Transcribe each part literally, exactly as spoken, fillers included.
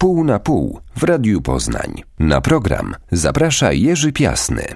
Pół na pół w Radiu Poznań. Na program zaprasza Jerzy Piasny.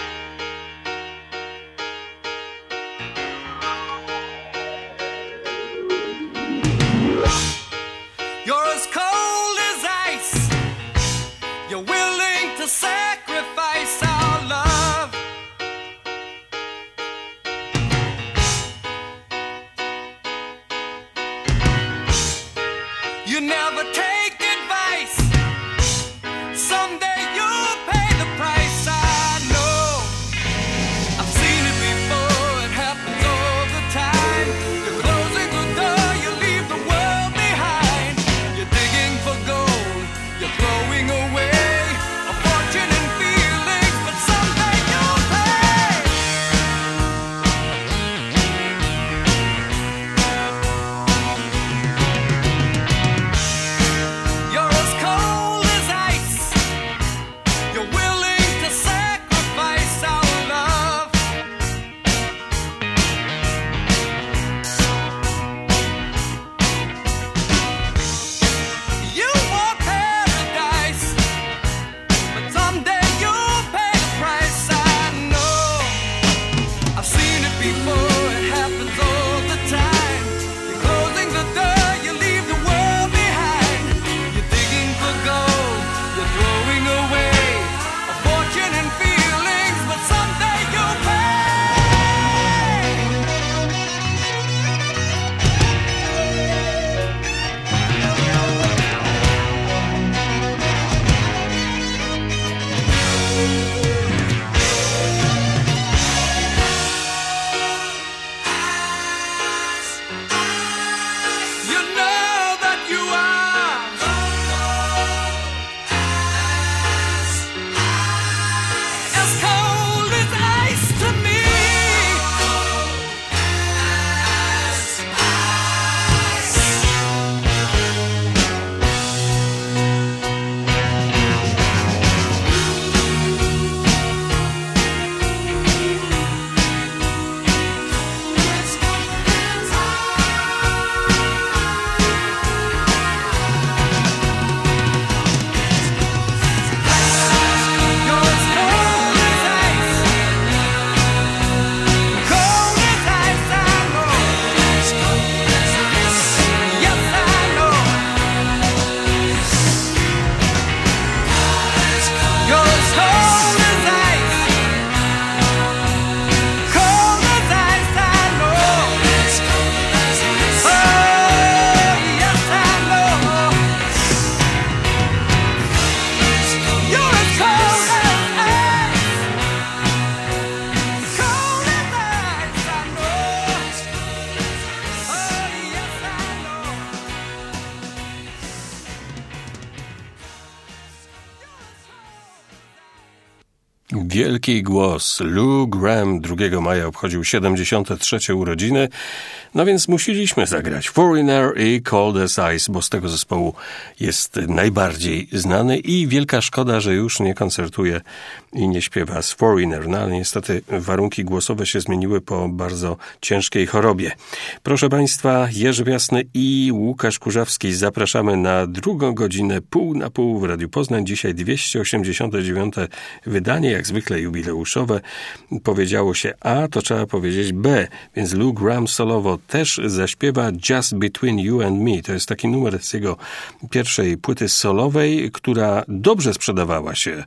Wielki głos. Lou Gramm drugiego maja obchodził siedemdziesiąte trzecie urodziny, no więc musieliśmy zagrać Foreigner i Cold as Ice, bo z tego zespołu jest najbardziej znany i wielka szkoda, że już nie koncertuje i nie śpiewa z Foreigner, no ale niestety warunki głosowe się zmieniły po bardzo ciężkiej chorobie. Proszę Państwa, Jerzy Piasny i Łukasz Kurzawski, zapraszamy na drugą godzinę pół na pół w Radiu Poznań. Dzisiaj dwieście osiemdziesiąte dziewiąte wydanie, jak zwykle jubileuszowe. Powiedziało się A, to trzeba powiedzieć B, więc Lou Gramm solowo też zaśpiewa Just Between You and Me. To jest taki numer z jego pierwszej płyty solowej, która dobrze sprzedawała się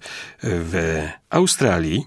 w Australii,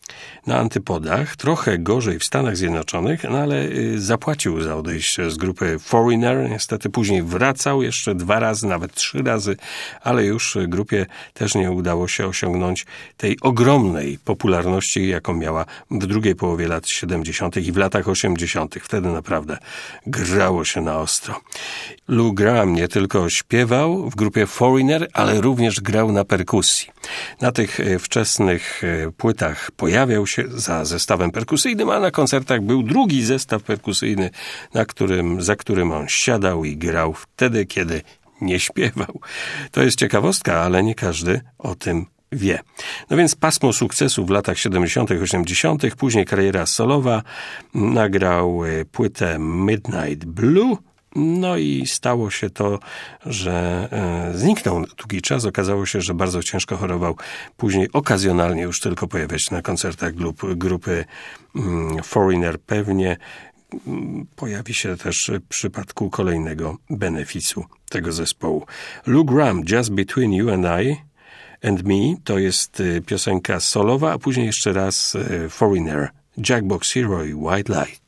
na antypodach, trochę gorzej w Stanach Zjednoczonych, no ale zapłacił za odejście z grupy Foreigner. Niestety później wracał jeszcze dwa razy, nawet trzy razy, ale już grupie też nie udało się osiągnąć tej ogromnej popularności, jaką miała w drugiej połowie lat siedemdziesiątych i w latach osiemdziesiątych. Wtedy naprawdę grało się na ostro. Lou Gramm nie tylko śpiewał w grupie Foreigner, ale również grał na perkusji. Na tych wczesnych płytach pojawiał się za zestawem perkusyjnym, a na koncertach był drugi zestaw perkusyjny, na którym, za którym on siadał i grał wtedy, kiedy nie śpiewał. To jest ciekawostka, ale nie każdy o tym wie. No więc pasmo sukcesu w latach siedemdziesiątych, osiemdziesiątych, później kariera solowa, nagrał płytę Midnight Blue, No i stało się to, że e, zniknął na długi czas. Okazało się, że bardzo ciężko chorował. Później okazjonalnie już tylko pojawiać się na koncertach grup, grupy mm, Foreigner. Pewnie mm, pojawi się też w przypadku kolejnego beneficu tego zespołu. Lou Gramm, Just Between You and I and Me, to jest piosenka solowa, a później jeszcze raz e, Foreigner, Jackbox Hero i White Light.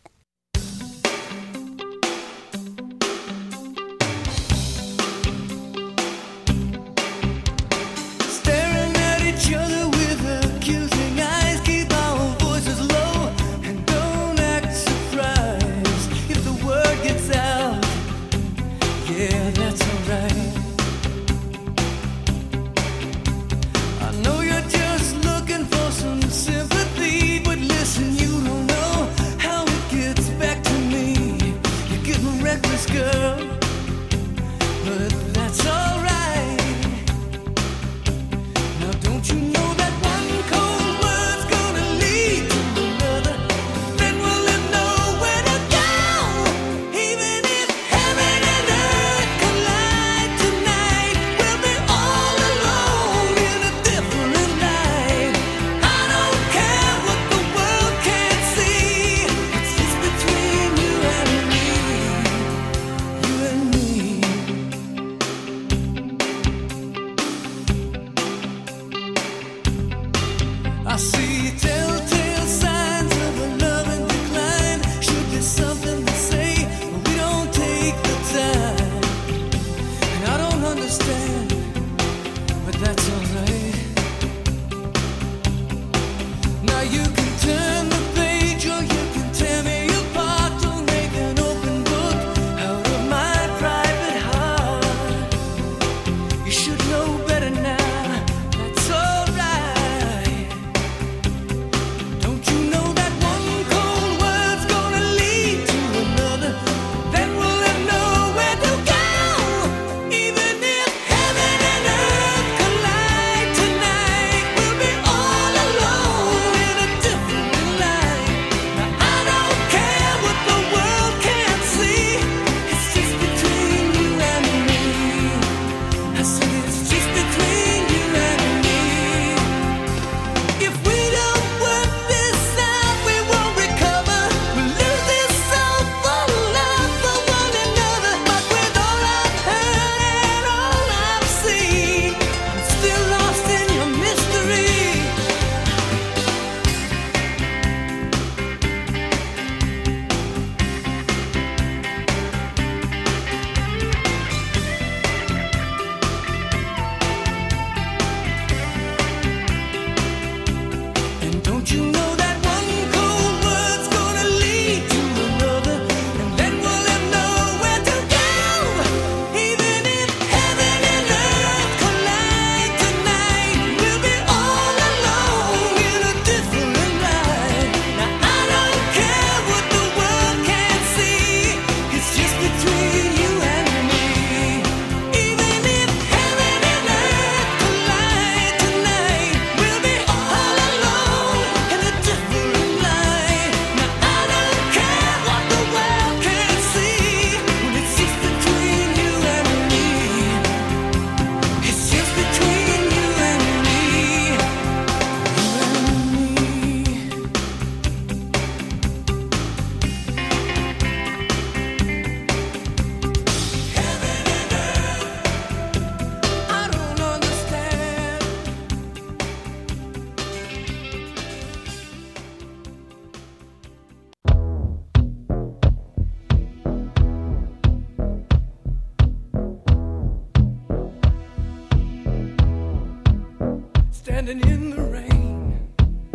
Standing in the rain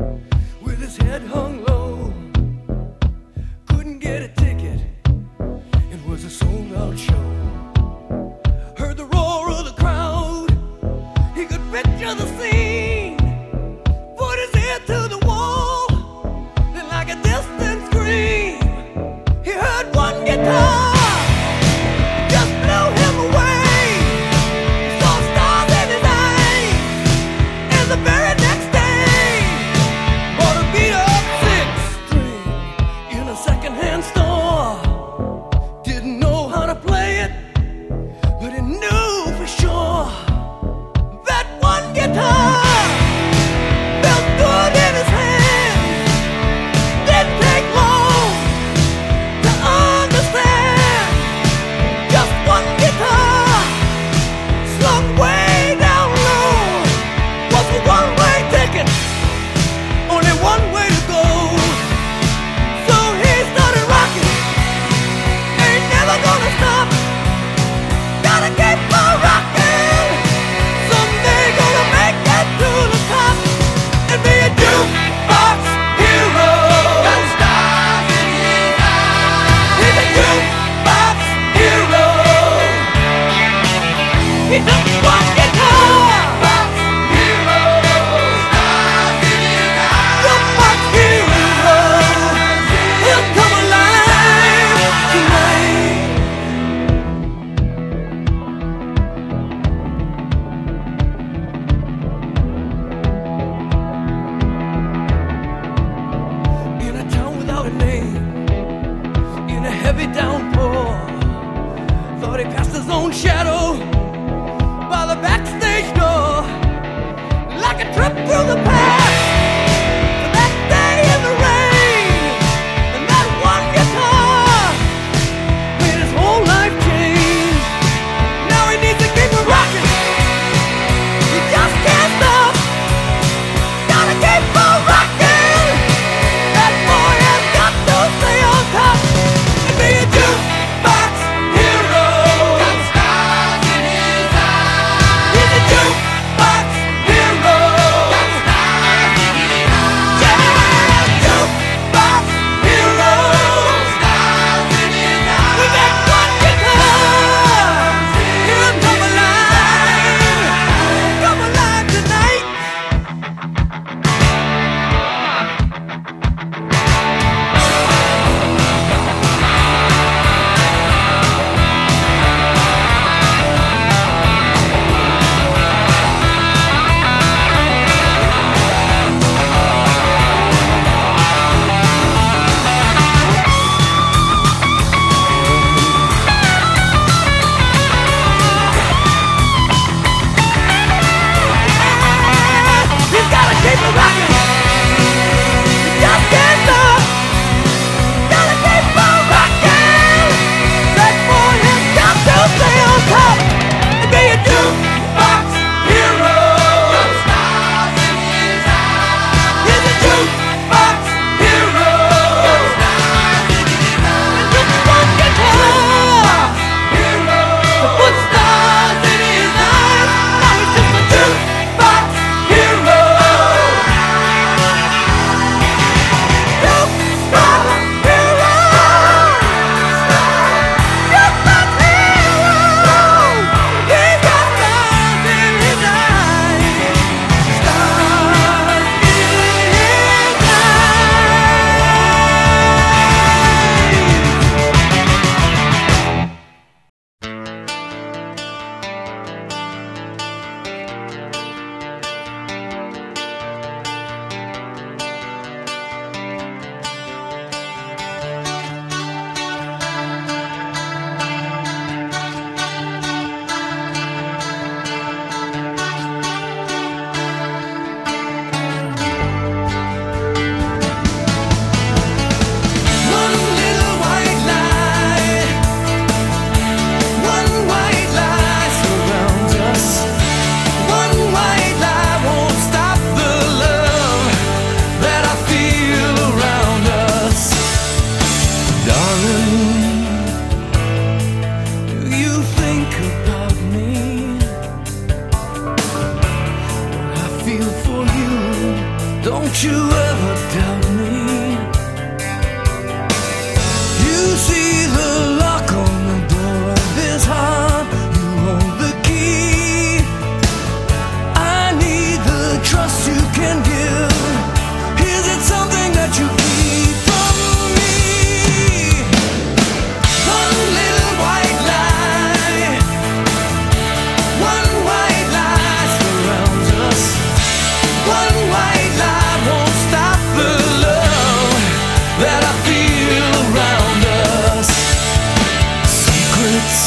with his head hung low, couldn't get a ticket, it was a sold out show. Heard the roar of the crowd, he could picture the scene, put his ear to the wall, and like a distant scream, he heard one guitar. The very next Don't you ever doubt me. You see the lock on the door of this heart. You hold the key. I need the trust you can give. Is it something that you keep from me? One little white lie, one white lie surrounds us. One white lie won't stop the love that I feel around us. Secrets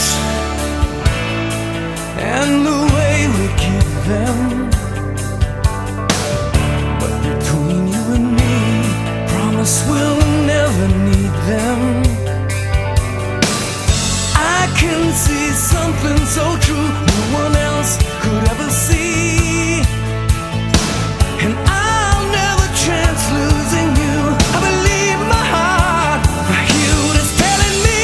and the way we keep them, but between you and me, promise we'll never need them. I can see something so true no one else could ever see, and I'll never chance losing you. I believe my heart, right here is telling me.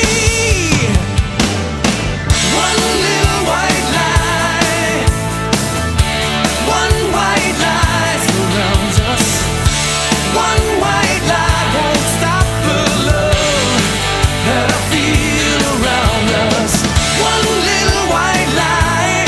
One little white lie, one white lie surrounds us. One white lie won't stop the love that I feel around us. One little white lie,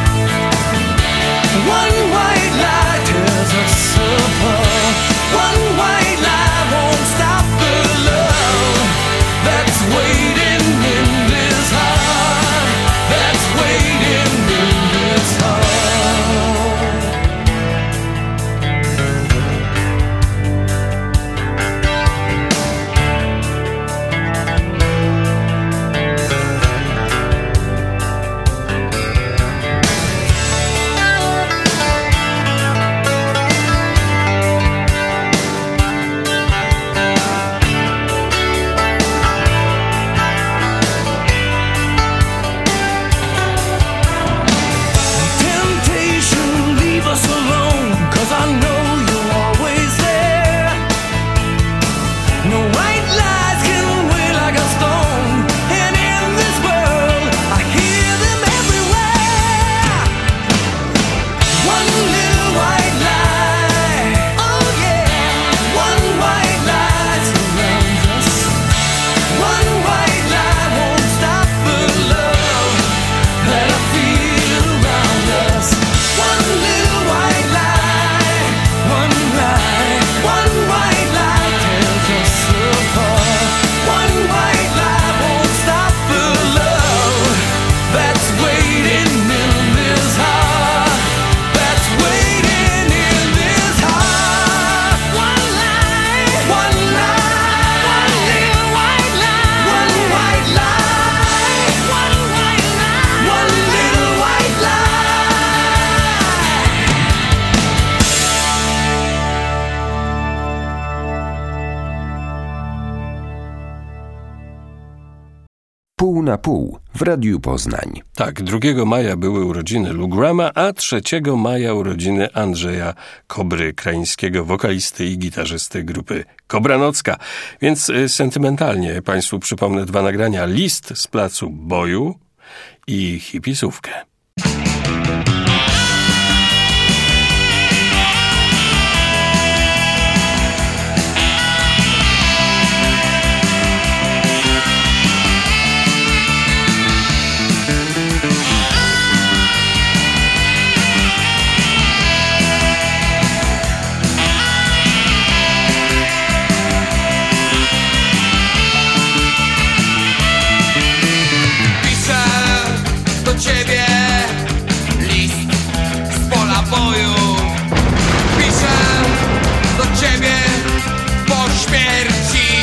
one white lie tears us apart. One white lie won't stop the love that's waiting in this heart, that's waiting in this heart. na pół w Radiu Poznań. Tak, drugiego maja były urodziny Lou Grahama, a trzeciego maja urodziny Andrzeja Kobry Krańskiego, wokalisty i gitarzysty grupy Kobra Nocka. Więc y, sentymentalnie Państwu przypomnę dwa nagrania. List z placu boju i hipisówkę. Ciebie list z pola boju. Piszę do ciebie po śmierci.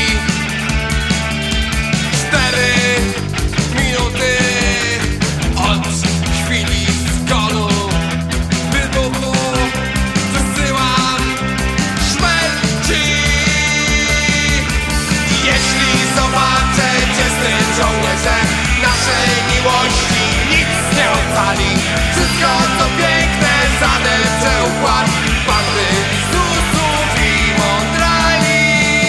Cztery minuty od chwili zgonu, wybuchu wysyłam śmierci. Jeśli zobaczę cię z tym żołnierzem naszej miłości, nie ocali. Wszystko co piękne zadepcze układ bandy Lizusów i mądrali.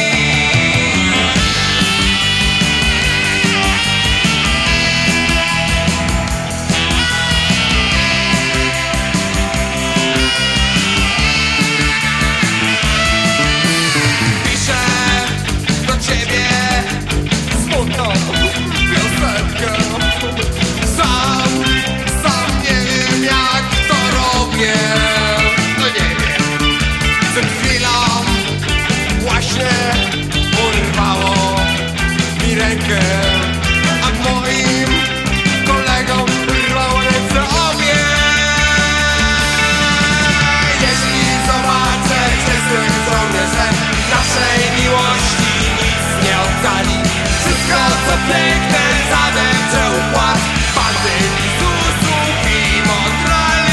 Piszę do ciebie smutną piosenkę. Sam no nie wiem, przed chwilą właśnie urwało mi rękę, a moim kolegom urwało ręce obie. Jeśli zobaczę cię z tym żołnierzem naszej miłości nic nie ocali. Wszystko co piękne zadepcze układ bandy Lizusów i mądrali.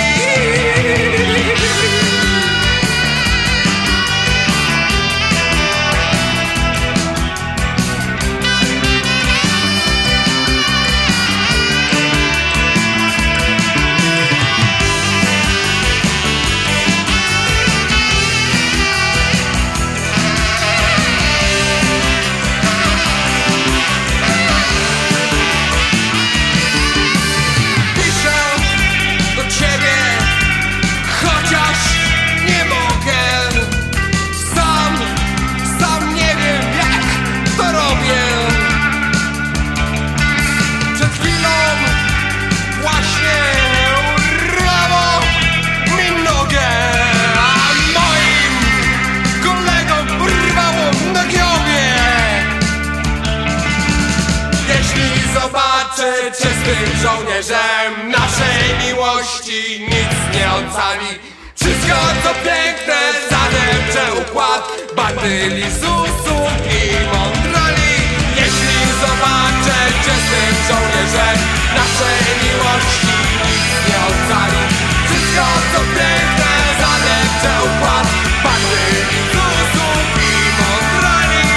Cię z tym żołnierzem naszej miłości nic nie ocali. Wszystko co piękne zadepcze układ bandy Lizusów i mądrali. Jeśli zobaczę cię z tym żołnierzem naszej miłości nic nie ocali. Wszystko co piękne zadepcze układ bandy Lizusów i mądrali.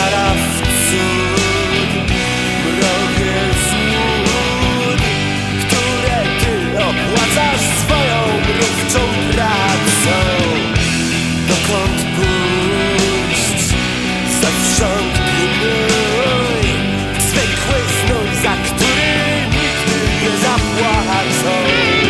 wiara w cud, mrowie złód, które ty opłacasz swoją mrówczą pracą. Dokąd pójść? Zewsząd pilnuj zwykły znój, za który nigdy nie zapłacą.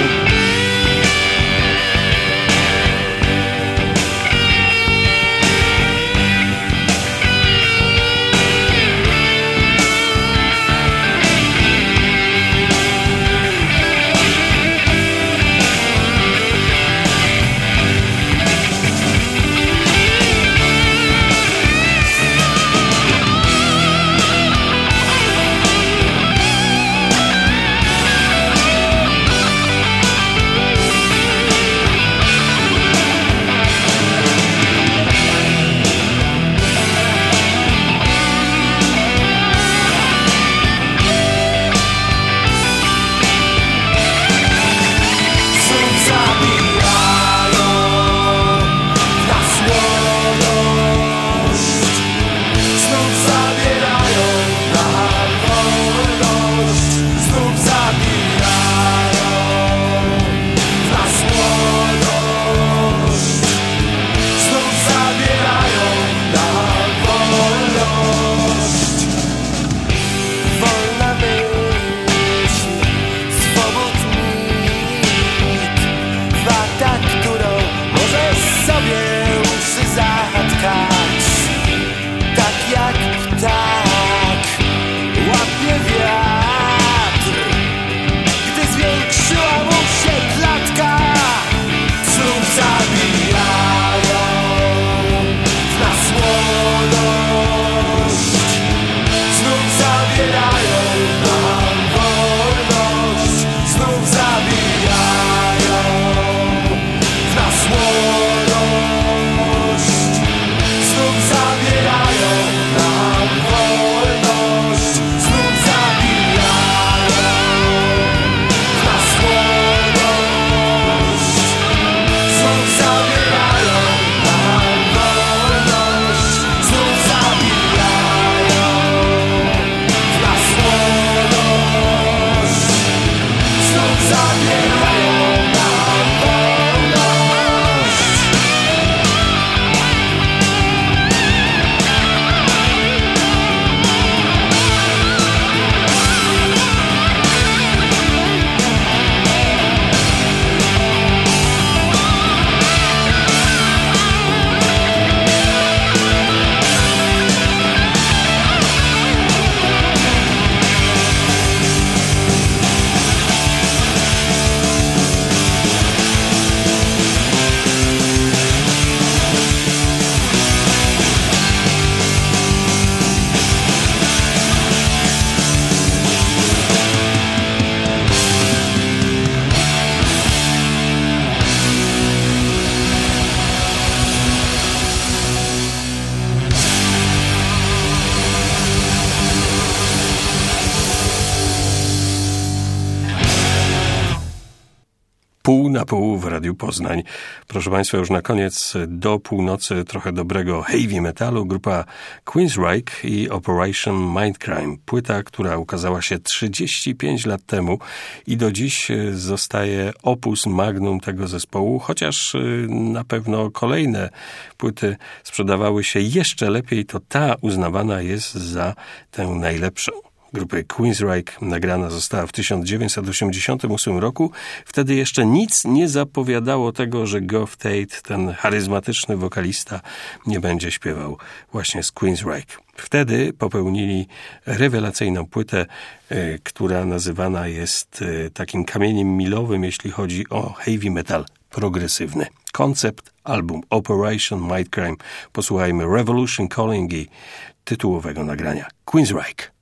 Pół na pół w Radiu Poznań. Proszę Państwa, już na koniec do północy trochę dobrego heavy metalu. Grupa Queensryche i Operation Mindcrime. Płyta, która ukazała się trzydzieści pięć lat temu i do dziś zostaje opus magnum tego zespołu, chociaż na pewno kolejne płyty sprzedawały się jeszcze lepiej, to ta uznawana jest za tę najlepszą. Grupy Queensryche nagrana została w tysiąc dziewięćset osiemdziesiątym ósmym roku. Wtedy jeszcze nic nie zapowiadało tego, że Geoff Tate, ten charyzmatyczny wokalista, nie będzie śpiewał właśnie z Queensryche. Wtedy popełnili rewelacyjną płytę, y, która nazywana jest y, takim kamieniem milowym, jeśli chodzi o heavy metal progresywny. Koncept album Operation Mindcrime. Posłuchajmy Revolution Calling i tytułowego nagrania Queensryche.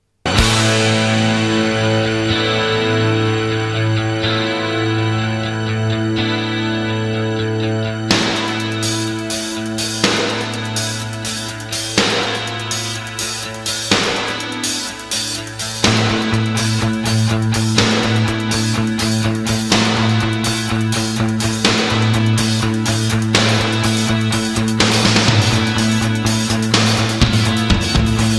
We'll be right back.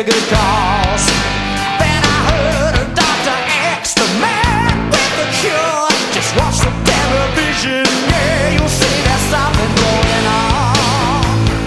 good cause. Then I heard a doctor ask the man with the cure, just watch the television, yeah, you'll see there's something going on.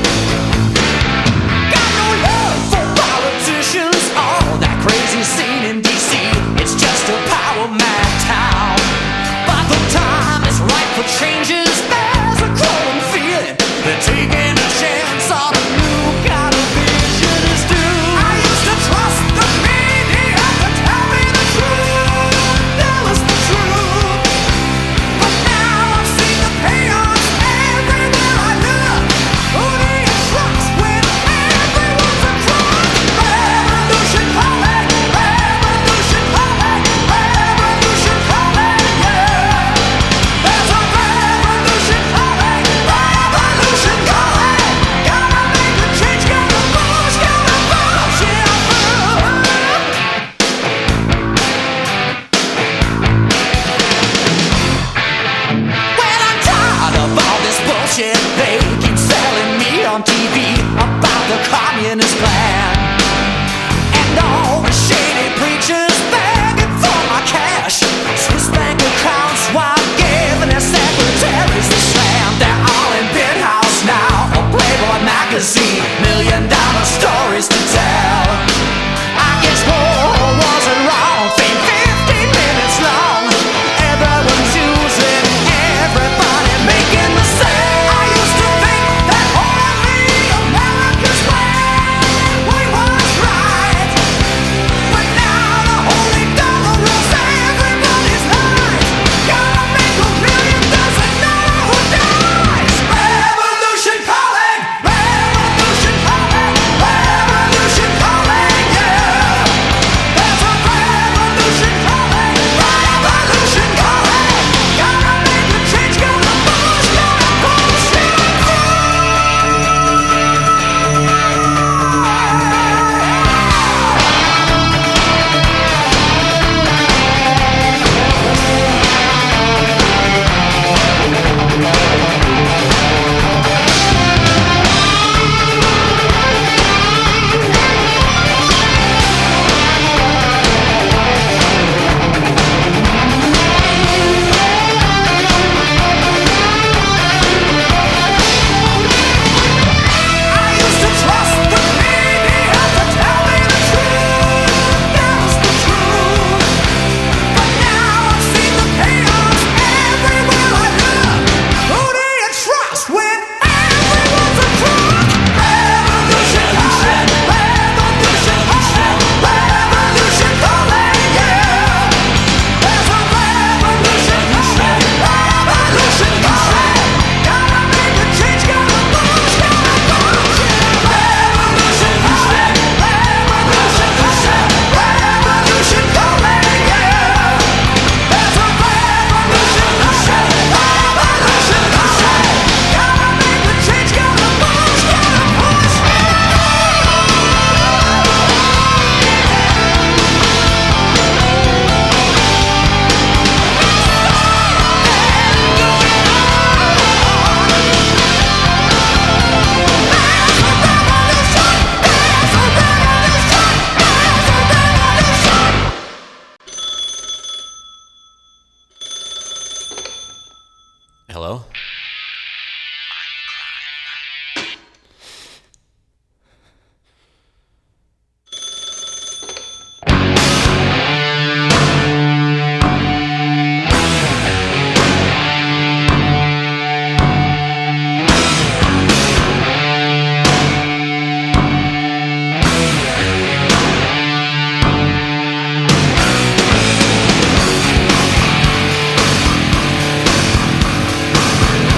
Got no love for politicians, all that crazy scene in D C, it's just a power mad town. But the time is right for changes, there's a growing feeling, they're taking a chance on a new kind of vision is due. I used to trust the media to tell me the truth, tell us the truth. But now I've seen the chaos everywhere I look. Who do you trust when everyone's a crook? Revolution calling, revolution calling, revolution calling, yeah. There's a revolution calling, revolution calling. Gotta make a change, gotta push, gotta push, yeah, Well, I'm tired of all this bullshit they keep selling me on T V about the communist plan. And all the shady preachers begging for my cash, Swiss bank accounts while giving their secretaries the slam. They're all in Penthouse now, or Playboy magazine, million dollar stories to tell. I guess war wasn't wrong, fame fifteen minutes long. Everyone's using everybody, making the same. I used to think that only America's way was right, but now the holy dollar rules everybody's life. Gotta make a million, doesn't know who dies. Revolution calling, revolution calling, revolution calling, yeah. There's a revolution calling, revolution calling. Gotta make a change, gotta push, gotta push it. I used to trust the media to tell me the truth, tell us the truth. But now I've seen the chaos everywhere I look. Who do you trust when everyone's a crook? Revolution calling, revolution calling, revolution calling, yeah. There's a revolution calling, revolution calling. Gotta make a change, gotta push, gotta push it. Revolution calling, revolution calling, revolution calling, yeah. There's a revolution calling, revolution calling. Gotta make a change, gotta push, gotta push it. Hello? Revolution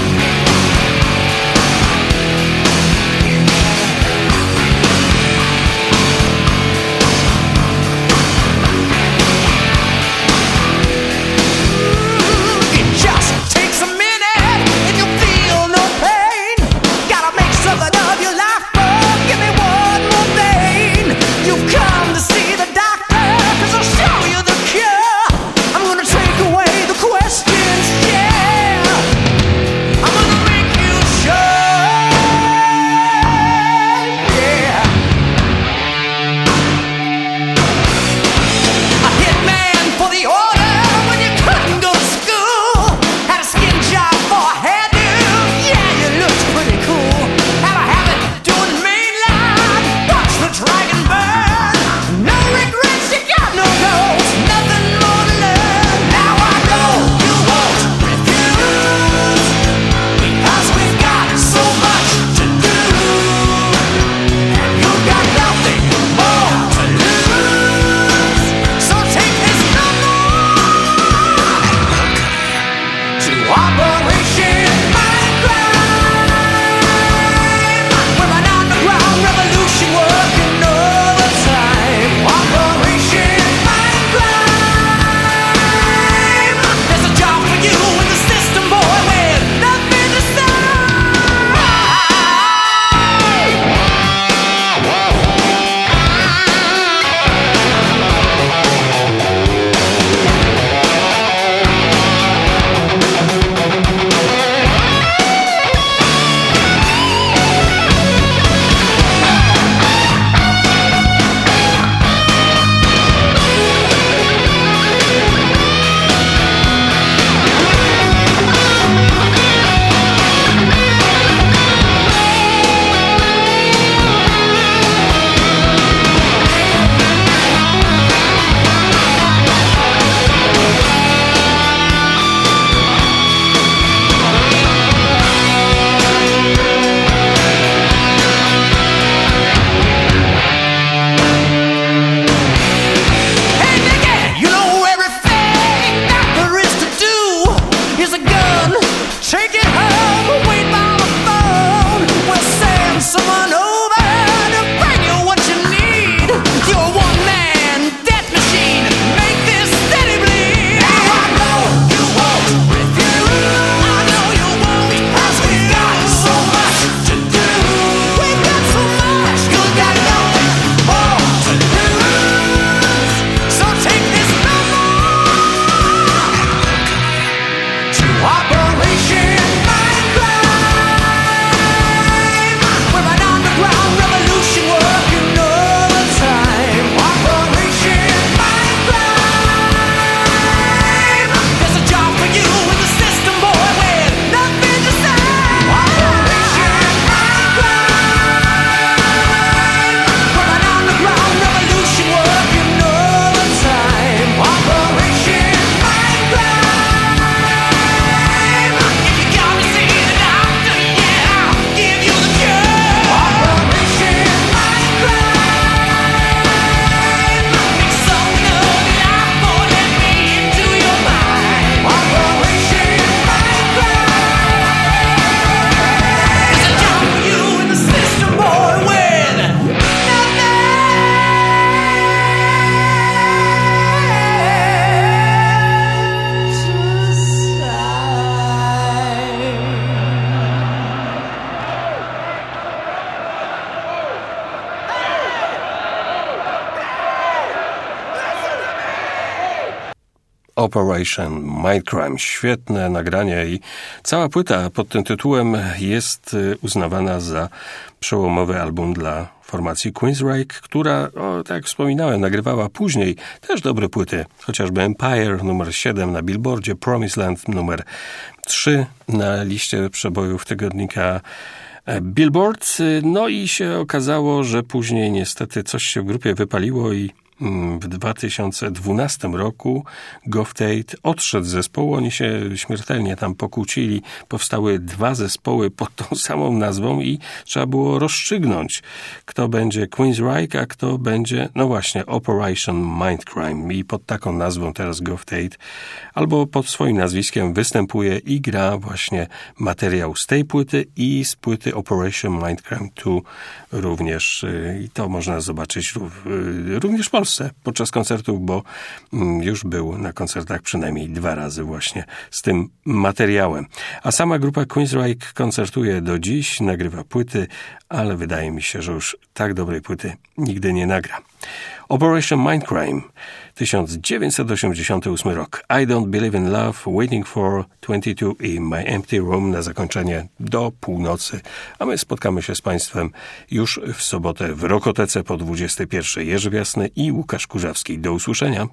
Operation Mindcrime. Świetne nagranie i cała płyta pod tym tytułem jest uznawana za przełomowy album dla formacji Queensryche, która, o, tak jak wspominałem, nagrywała później też dobre płyty, chociażby Empire numer siedem na Billboardzie, Promised Land numer trzy na liście przebojów tygodnika Billboard. No i się okazało, że później niestety coś się w grupie wypaliło i w dwa tysiące dwunastym roku Geoff Tate odszedł z zespołu. Oni się śmiertelnie tam pokłócili. Powstały dwa zespoły pod tą samą nazwą i trzeba było rozstrzygnąć, kto będzie Queensryche, a kto będzie, no właśnie, Operation Mindcrime. I pod taką nazwą teraz Geoff Tate albo pod swoim nazwiskiem występuje i gra właśnie materiał z tej płyty i z płyty Operation Mindcrime dwa również. I to można zobaczyć również w Polsce podczas koncertów, bo już był na koncertach przynajmniej dwa razy właśnie z tym materiałem. A sama grupa Queensryche koncertuje do dziś, nagrywa płyty, ale wydaje mi się, że już tak dobrej płyty nigdy nie nagra. Operation Mindcrime, tysiąc dziewięćset osiemdziesiąty ósmy rok. I Don't Believe in Love, Waiting for dwadzieścia dwa i My Empty Room na zakończenie do północy. A my spotkamy się z Państwem już w sobotę w Rokotece po dwudziestej pierwszej. Jerzy Wiasny i Łukasz Kurzawski. Do usłyszenia.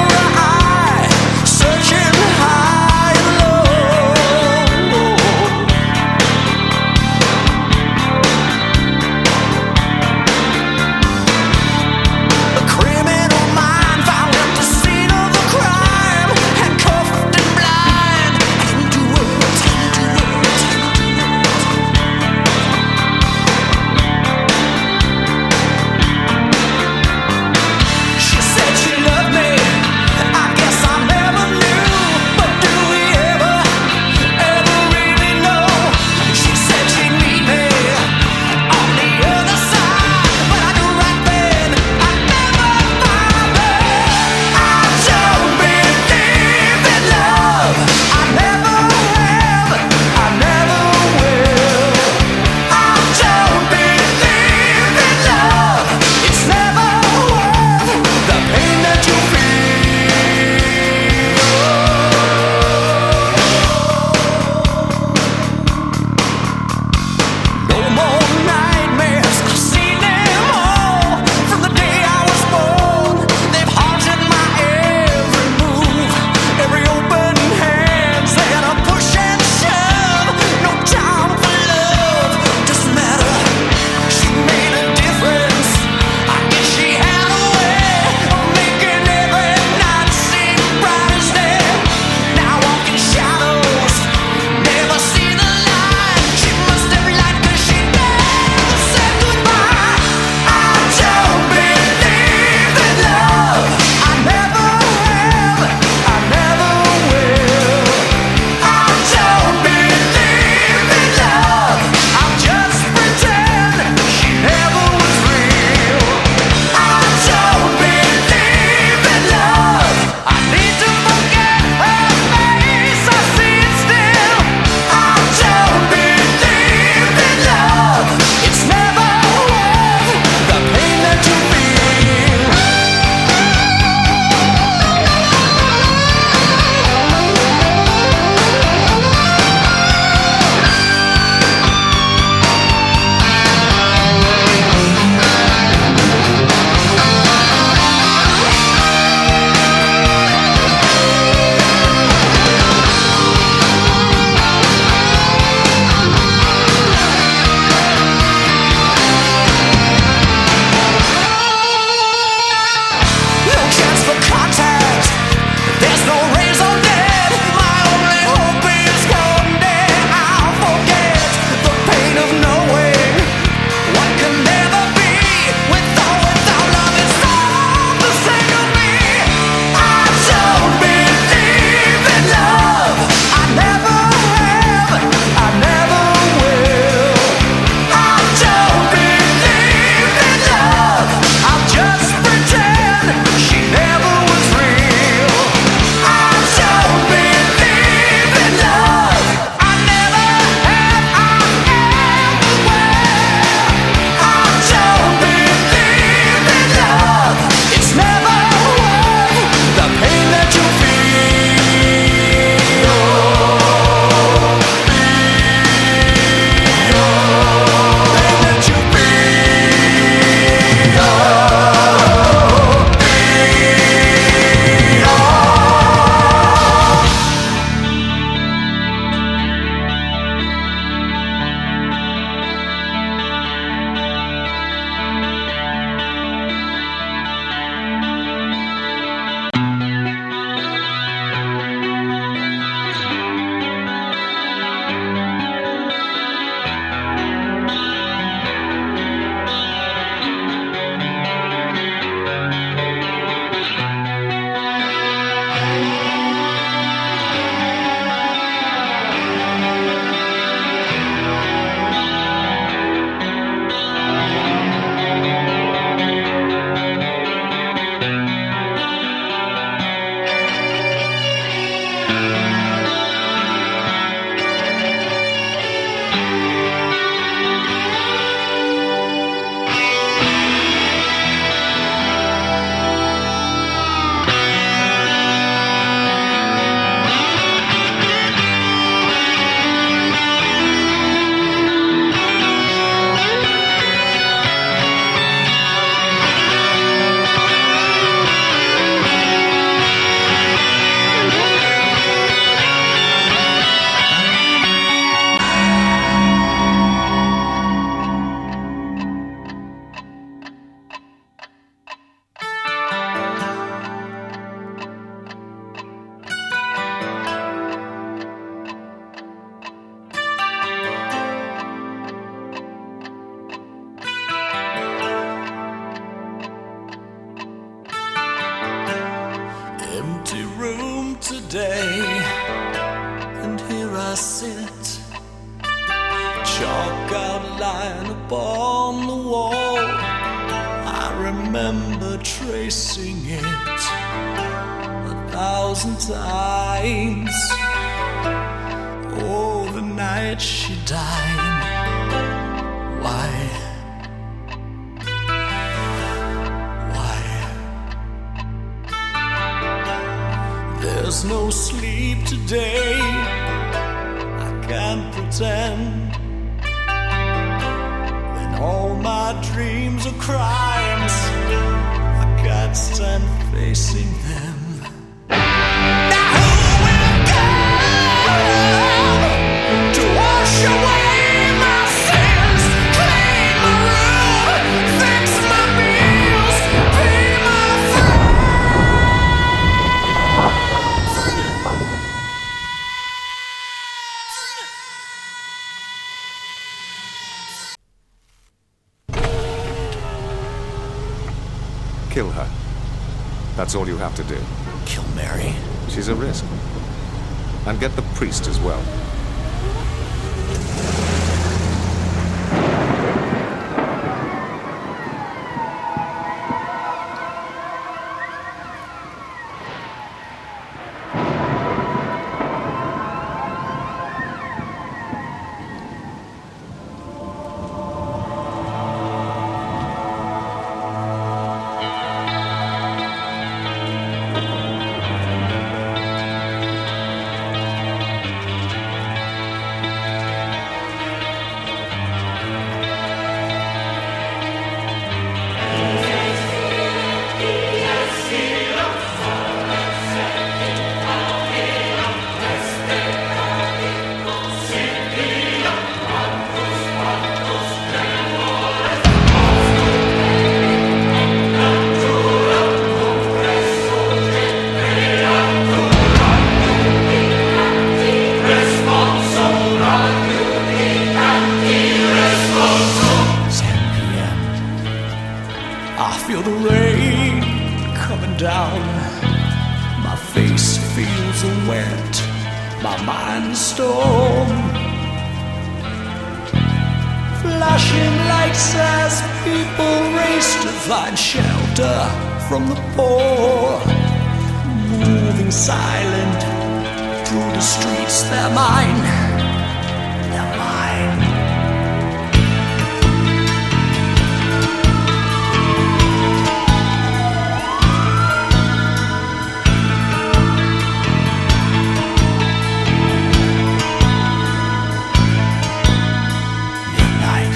Searching high and low. today, and here I sit, chalk outline upon the wall. I remember tracing it a thousand times. Oh, the night she died. Why? There's no sleep today, I can't pretend. When all my dreams are crimes, I can't stand facing them. Now who will come to wash away my sins, clean my room, fix my meals, pay my friends? Kill her. That's all you have to do. Kill Mary. She's a risk. And get the priest as well. From the poor, moving silent through the streets, they're mine, they're mine. Midnight,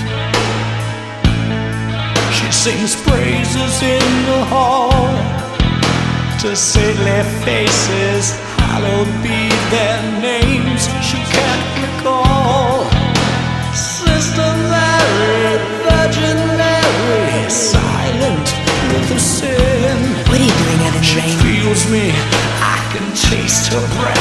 she sings praises in the hall to saintly faces, hallowed be their names. She can't recall Sister Mary, Virgin Mary, silent with her sin. What are you doing out in the rain? She feels me, I can taste her breath.